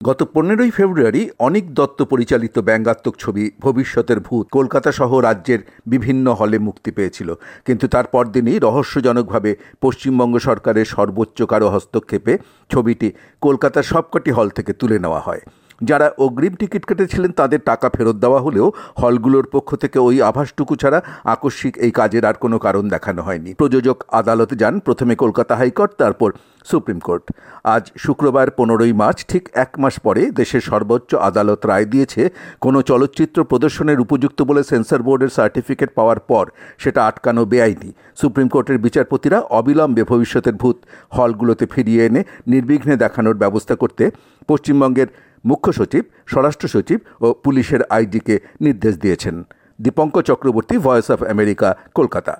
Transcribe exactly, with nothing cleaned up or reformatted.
গত পনেরোই ফেব্রুয়ারি অনিক দত্ত পরিচালিত ব্যঙ্গাত্মক ছবি ভবিষ্যতের ভূত কলকাতা সহ রাজ্যের বিভিন্ন হলে মুক্তি পেয়েছিল, কিন্তু তার পরদিনই রহস্যজনকভাবে পশ্চিমবঙ্গ সরকারের সর্বোচ্চ কারো হস্তক্ষেপে ছবিটি কলকাতার সবকটি হল থেকে তুলে নেওয়া হয়। যারা অগ্রিম টিকিট কেটেছিলেন তাদের টাকা ফেরত দেওয়া হলেও হলগুলোর পক্ষ থেকে ওই আভাসটুকু ছাড়া আকস্মিক এই কাজের আর কোনো কারণ দেখানো হয়নি। প্রযোজক আদালতে যান, প্রথমে কলকাতা হাইকোর্ট, তারপর সুপ্রিম কোর্ট। আজ শুক্রবার পনেরোই মার্চ, ঠিক এক মাস পরে দেশের সর্বোচ্চ আদালত রায় দিয়েছে, কোনো চলচ্চিত্র প্রদর্শনের উপযুক্ত বলে সেন্সর বোর্ডের সার্টিফিকেট পাওয়ার পর সেটা আটকানো বেআইনি। সুপ্রিম কোর্টের বিচারপতিরা অবিলম্বে ভবিষ্যতের ভূত হলগুলোতে ফিরিয়ে এনে নির্বিঘ্নে দেখানোর ব্যবস্থা করতে পশ্চিমবঙ্গের মুখ্য সচিব, স্বরাষ্ট্র সচিব ও পুলিশের আইজিকে নির্দেশ দিয়েছেন। Dipankar Chakraborty, voice of America, Kolkata.